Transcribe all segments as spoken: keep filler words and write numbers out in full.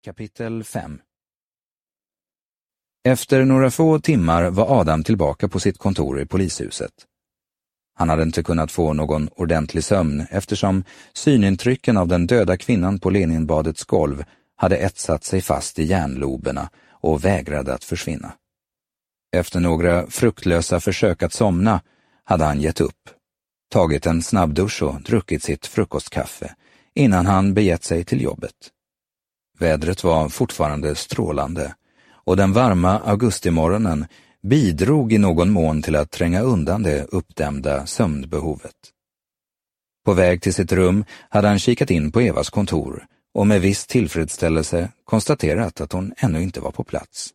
Kapitel fem. Efter några få timmar var Adam tillbaka på sitt kontor i polishuset. Han hade inte kunnat få någon ordentlig sömn eftersom synintrycken av den döda kvinnan på Leninbadets golv hade etsat sig fast i hjärnloberna och vägrade att försvinna. Efter några fruktlösa försök att somna hade han gett upp, tagit en snabbdusch och druckit sitt frukostkaffe innan han begett sig till jobbet. Vädret var fortfarande strålande och den varma augustimorgonen bidrog i någon mån till att tränga undan det uppdämda sömnbehovet. På väg till sitt rum hade han kikat in på Evas kontor och med viss tillfredsställelse konstaterat att hon ännu inte var på plats.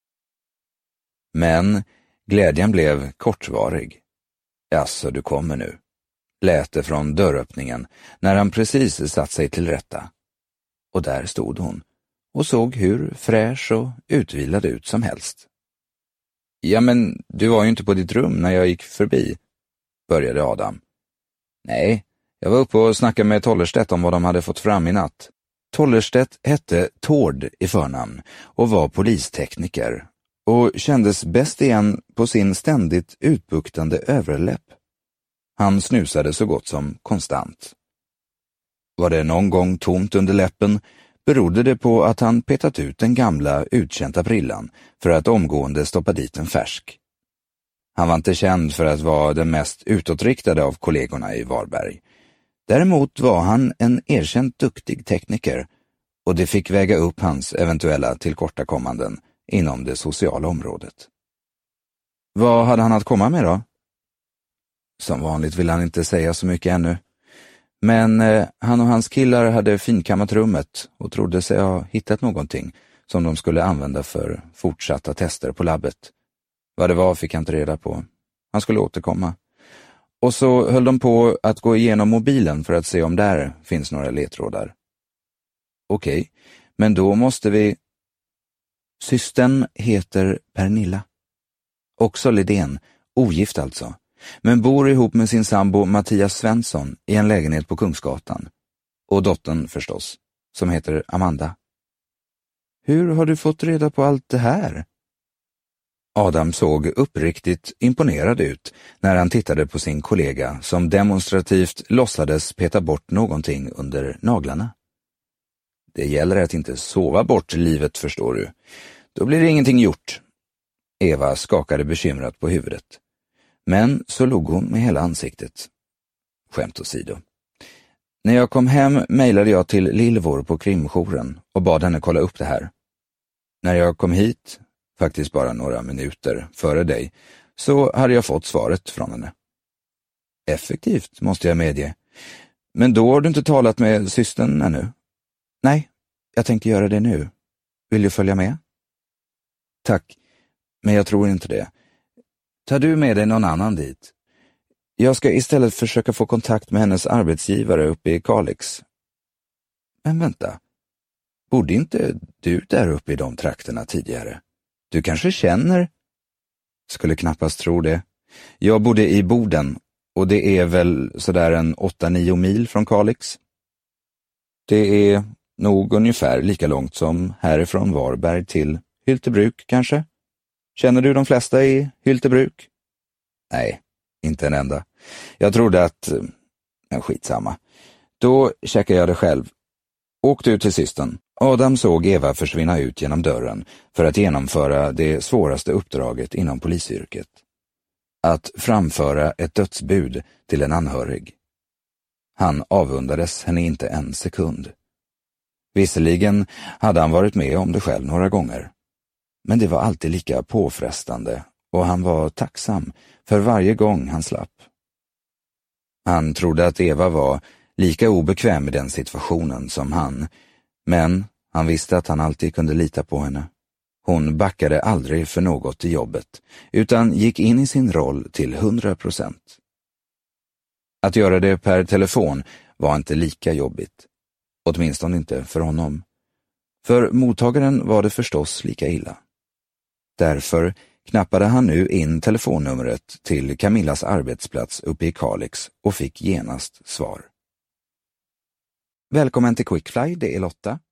Men glädjen blev kortvarig. Jaså, du kommer nu, lät det från dörröppningen när han precis satt sig till rätta. Och där stod hon och såg hur fräsch och utvilad ut som helst. Ja, men du var ju inte på ditt rum när jag gick förbi, började Adam. Nej, jag var uppe och snackade med Tollerstedt om vad de hade fått fram i natt. Tollerstedt hette Tord i förnamn och var polistekniker och kändes bäst igen på sin ständigt utbuktande överläpp. Han snusade så gott som konstant. Var det någon gång tomt under läppen berodde det på att han petat ut den gamla utkänta brillan för att omgående stoppa dit en färsk. Han var inte känd för att vara den mest utåtriktade av kollegorna i Varberg. Däremot var han en erkänt duktig tekniker och det fick väga upp hans eventuella tillkortakommanden inom det sociala området. Vad hade han att komma med då? Som vanligt ville han inte säga så mycket ännu. Men eh, han och hans killar hade finkammat rummet och trodde sig ha hittat någonting som de skulle använda för fortsatta tester på labbet. Vad det var fick han inte reda på. Han skulle återkomma. Och så höll de på att gå igenom mobilen för att se om där finns några ledtrådar. Okej, men då måste vi... Systern heter Pernilla. Också Lidén, ogift alltså. Men bor ihop med sin sambo Mattias Svensson i en lägenhet på Kungsgatan. Och dottern förstås, som heter Amanda. Hur har du fått reda på allt det här? Adam såg uppriktigt imponerad ut när han tittade på sin kollega som demonstrativt låtsades peta bort någonting under naglarna. Det gäller att inte sova bort livet, förstår du. Då blir det ingenting gjort. Eva skakade bekymrat på huvudet. Men så log hon med hela ansiktet. Skämt åsido. När jag kom hem mejlade jag till Lillvor på krimjouren och bad henne kolla upp det här. När jag kom hit, faktiskt bara några minuter före dig, så hade jag fått svaret från henne. Effektivt, måste jag medge. Men då har du inte talat med systern ännu? Nej, jag tänkte göra det nu. Vill du följa med? Tack, men jag tror inte det. Tar du med dig någon annan dit? Jag ska istället försöka få kontakt med hennes arbetsgivare uppe i Kalix. Men vänta, bodde inte du där uppe i de trakterna tidigare? Du kanske känner? Skulle knappast tro det. Jag bodde i Boden och det är väl sådär en åtta nio mil från Kalix. Det är nog ungefär lika långt som härifrån Varberg till Hyltebruk kanske? Känner du de flesta i Hyltebruk? Nej, inte en enda. Jag trodde att... Ja, skitsamma. Då checkar jag det själv. Åk du till systern. Adam såg Eva försvinna ut genom dörren för att genomföra det svåraste uppdraget inom polisyrket. Att framföra ett dödsbud till en anhörig. Han avundades henne inte en sekund. Visserligen hade han varit med om det själv några gånger. Men det var alltid lika påfrestande och han var tacksam för varje gång han slapp. Han trodde att Eva var lika obekväm i den situationen som han, men han visste att han alltid kunde lita på henne. Hon backade aldrig för något i jobbet, utan gick in i sin roll till hundra procent. Att göra det per telefon var inte lika jobbigt, åtminstone inte för honom. För mottagaren var det förstås lika illa. Därför knappade han nu in telefonnumret till Camillas arbetsplats uppe i Kalix och fick genast svar. Välkommen till Quickfly, det är Lotta.